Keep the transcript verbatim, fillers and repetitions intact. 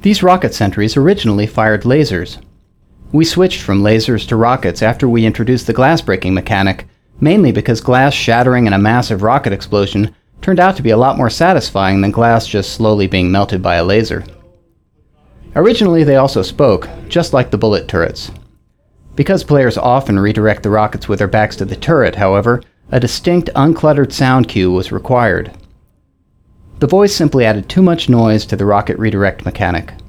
These rocket sentries originally fired lasers. We switched from lasers to rockets after we introduced the glass-breaking mechanic, mainly because glass shattering in a massive rocket explosion turned out to be a lot more satisfying than glass just slowly being melted by a laser. Originally they also spoke, just like the bullet turrets. Because players often redirect the rockets with their backs to the turret, however, a distinct, uncluttered sound cue was required. The voice simply added too much noise to the rocket redirect mechanic.